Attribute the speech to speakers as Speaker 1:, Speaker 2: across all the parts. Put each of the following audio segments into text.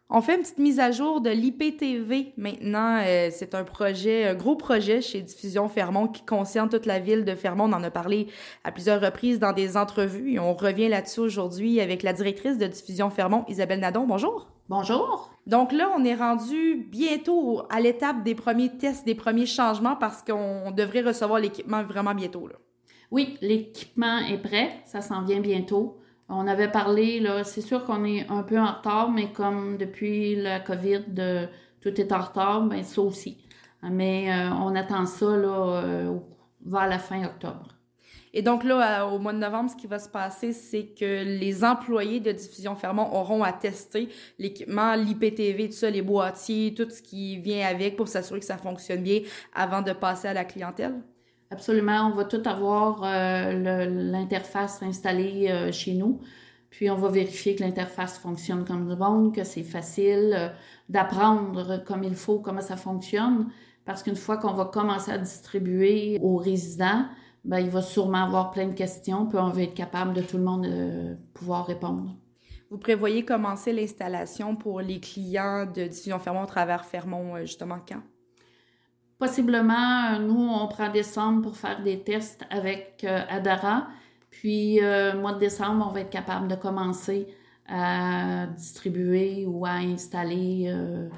Speaker 1: On fait une petite mise à jour de l'IPTV maintenant. C'est un gros projet chez Diffusion Fermont qui concerne toute la ville de Fermont. On en a parlé à plusieurs reprises dans des entrevues et on revient là-dessus aujourd'hui avec la directrice de Diffusion Fermont, Isabelle Nadon. Bonjour.
Speaker 2: Bonjour.
Speaker 1: Donc là, on est rendu bientôt à l'étape des premiers tests, des premiers changements parce qu'on devrait recevoir l'équipement vraiment bientôt, là.
Speaker 2: Oui, l'équipement est prêt, ça s'en vient bientôt. On avait parlé, là, c'est sûr qu'on est un peu en retard, mais comme depuis la COVID, tout est en retard, ben ça aussi. Mais on attend ça là, vers la fin octobre.
Speaker 1: Et donc là, au mois de novembre, ce qui va se passer, c'est que les employés de Diffusion Fermont auront à tester l'équipement, l'IPTV, tout ça, les boîtiers, tout ce qui vient avec pour s'assurer que ça fonctionne bien avant de passer à la clientèle.
Speaker 2: Absolument, on va tout avoir l'interface installée chez nous. Puis on va vérifier que l'interface fonctionne comme du monde, que c'est facile d'apprendre comme il faut, comment ça fonctionne. Parce qu'une fois qu'on va commencer à distribuer aux résidents, ben, il va sûrement avoir plein de questions, puis on va être capable de tout le monde pouvoir répondre.
Speaker 1: Vous prévoyez commencer l'installation pour les clients de Diffusion Fermont à travers Fermont, justement, quand?
Speaker 2: Possiblement, nous, on prend décembre pour faire des tests avec Adara. Puis, mois de décembre, on va être capable de commencer à distribuer ou à installer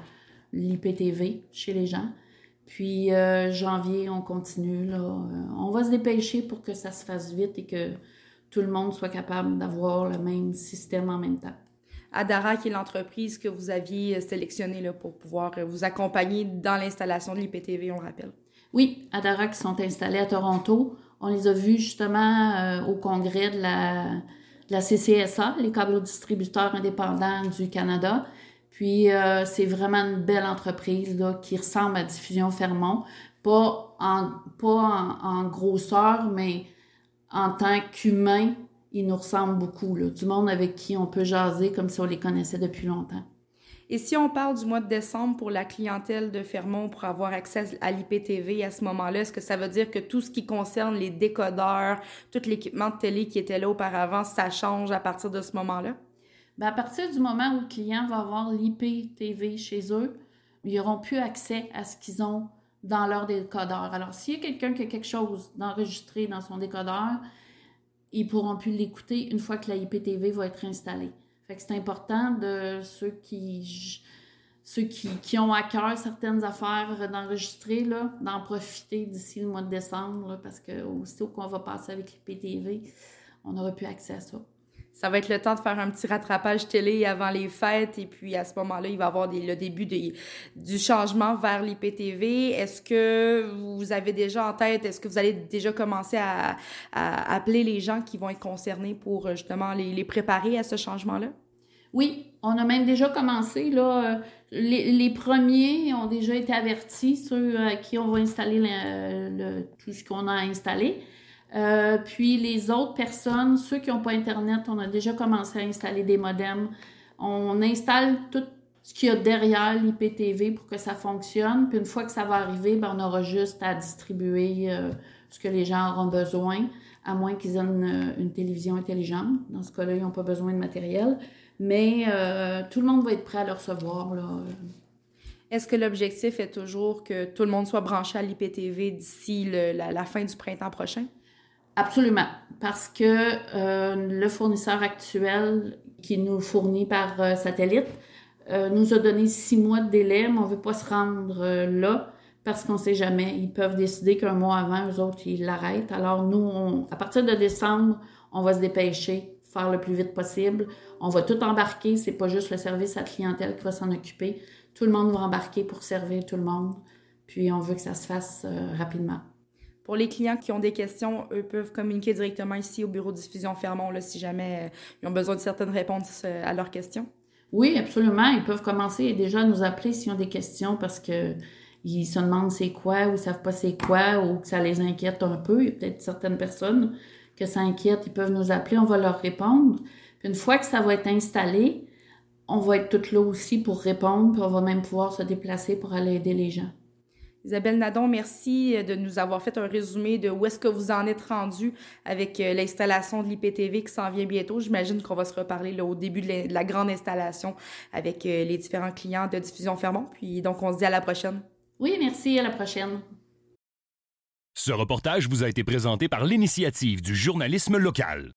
Speaker 2: l'IPTV chez les gens. Puis, janvier, on continue, là. On va se dépêcher pour que ça se fasse vite et que tout le monde soit capable d'avoir le même système en même temps.
Speaker 1: Adara, qui est l'entreprise que vous aviez sélectionnée là, pour pouvoir vous accompagner dans l'installation de l'IPTV, on le rappelle.
Speaker 2: Oui, Adara qui sont installés à Toronto. On les a vus justement au congrès de la CCSA, les câblodistributeurs indépendants du Canada. Puis c'est vraiment une belle entreprise là, qui ressemble à Diffusion Fermont. Pas en grosseur, mais en tant qu'humain, ils nous ressemblent beaucoup. Là. Du monde avec qui on peut jaser comme si on les connaissait depuis longtemps.
Speaker 1: Et si on parle du mois de décembre pour la clientèle de Fermont pour avoir accès à l'IPTV à ce moment-là, est-ce que ça veut dire que tout ce qui concerne les décodeurs, tout l'équipement de télé qui était là auparavant, ça change à partir de ce moment-là?
Speaker 2: Bien, à partir du moment où le client va avoir l'IPTV chez eux, ils n'auront plus accès à ce qu'ils ont dans leur décodeur. Alors, s'il y a quelqu'un qui a quelque chose d'enregistré dans son décodeur, ils ne pourront plus l'écouter une fois que la IPTV va être installée. Fait que c'est important de ceux qui ont à cœur certaines affaires d'enregistrer, là, d'en profiter d'ici le mois de décembre, là, parce que aussitôt qu'on va passer avec l'IPTV, on n'aura plus accès à ça.
Speaker 1: Ça va être le temps de faire un petit rattrapage télé avant les fêtes et puis à ce moment-là, il va y avoir le début du changement vers l'IPTV. Est-ce que vous avez déjà en tête, est-ce que vous allez déjà commencer à appeler les gens qui vont être concernés pour justement les préparer à ce changement-là?
Speaker 2: Oui, on a même déjà commencé. Là, les premiers ont déjà été avertis, ceux à qui on va installer tout ce qu'on a installé. Puis les autres personnes, ceux qui n'ont pas Internet, on a déjà commencé à installer des modems. On installe tout ce qu'il y a derrière l'IPTV pour que ça fonctionne. Puis une fois que ça va arriver, ben, on aura juste à distribuer ce que les gens auront besoin, à moins qu'ils aient une télévision intelligente. Dans ce cas-là, ils n'ont pas besoin de matériel. Mais tout le monde va être prêt à le recevoir, là.
Speaker 1: Est-ce que l'objectif est toujours que tout le monde soit branché à l'IPTV d'ici la fin du printemps prochain?
Speaker 2: Absolument, parce que le fournisseur actuel qui nous fournit par satellite nous a donné 6 mois de délai, mais on ne veut pas se rendre là parce qu'on ne sait jamais. Ils peuvent décider qu'un mois avant, eux autres, ils l'arrêtent. Alors nous, à partir de décembre, on va se dépêcher, faire le plus vite possible. On va tout embarquer, c'est pas juste le service à la clientèle qui va s'en occuper. Tout le monde va embarquer pour servir tout le monde. Puis on veut que ça se fasse rapidement.
Speaker 1: Pour les clients qui ont des questions, eux peuvent communiquer directement ici au bureau de diffusion Fermont là, si jamais ils ont besoin de certaines réponses à leurs questions.
Speaker 2: Oui, absolument. Ils peuvent commencer déjà à nous appeler s'ils ont des questions parce que ils se demandent c'est quoi ou ils savent pas c'est quoi ou que ça les inquiète un peu. Il y a peut-être certaines personnes que ça inquiète, ils peuvent nous appeler, on va leur répondre. Puis une fois que ça va être installé, on va être toutes là aussi pour répondre, puis on va même pouvoir se déplacer pour aller aider les gens.
Speaker 1: Isabelle Nadon, merci de nous avoir fait un résumé de où est-ce que vous en êtes rendu avec l'installation de l'IPTV qui s'en vient bientôt. J'imagine qu'on va se reparler là, au début de la grande installation avec les différents clients de Diffusion Fermont. Puis donc, on se dit à la prochaine.
Speaker 2: Oui, merci, à la prochaine.
Speaker 3: Ce reportage vous a été présenté par l'Initiative du journalisme local.